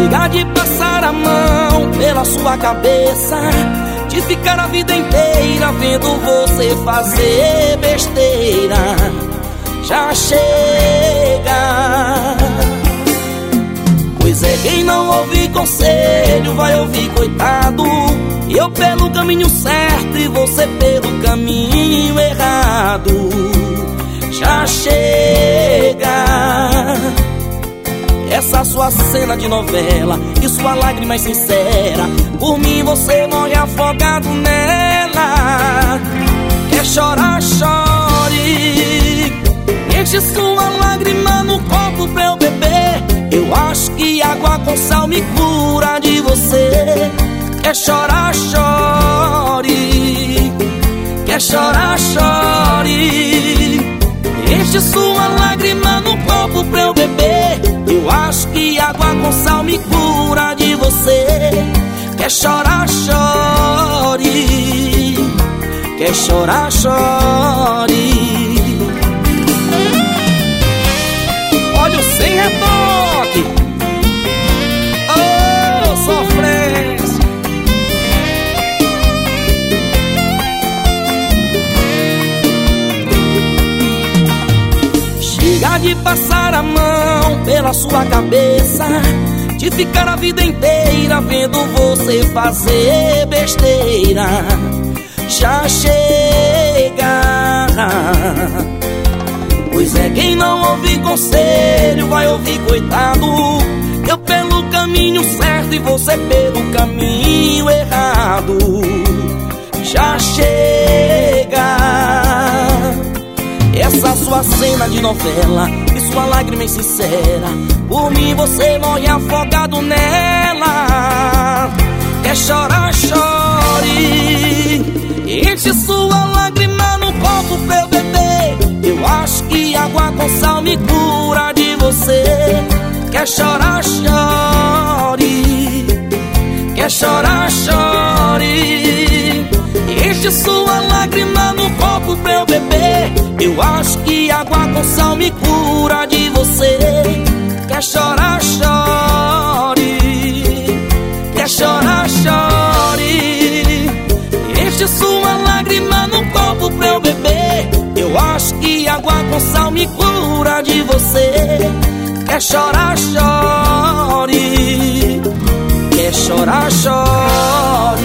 Chega de passar a mão pela sua cabeça, de ficar a vida inteira vendo você fazer besteira. Já chega. Pois é, quem não ouvir conselho vai ouvir coitado. Eu pelo caminho certo e você pelo caminho errado. Já chega. Essa sua cena de novela e sua lágrima é sincera, por mim você morre afogado nela. Quer chorar, chore, enche sua lágrima no copo pra eu beber. Eu acho que água com sal me cura de você. Quer chorar, chore, quer chorar, chore, enche sua lágrima no copo pra eu beber. Eu acho que água com sal me cura de você. Quer chorar, chore, quer chorar, chore. Olha o sem retoque. Oh, sofrência. Chega de passar a mão pela sua cabeça, de ficar a vida inteira vendo você fazer besteira. Já chega. Pois é, quem não ouvir conselho vai ouvir coitado. Eu pelo caminho certo e você pelo caminho errado. Já chega. Essa sua cena de novela e sua lágrima é sincera, por mim você morre afogado nela. Quer chorar, chore, enche sua lágrima no copo pra eu beber. Eu acho que água com sal me cura de você. Quer chorar, chore, quer chorar, chore, enche sua lágrima no copo pra eu beber. Eu acho que água com sal me cura de você. Quer chorar, chore, quer chorar, chore, enche sua lágrima no copo pra eu beber. Eu acho que água com sal me cura de você. Quer chorar, chore, quer chorar, chore.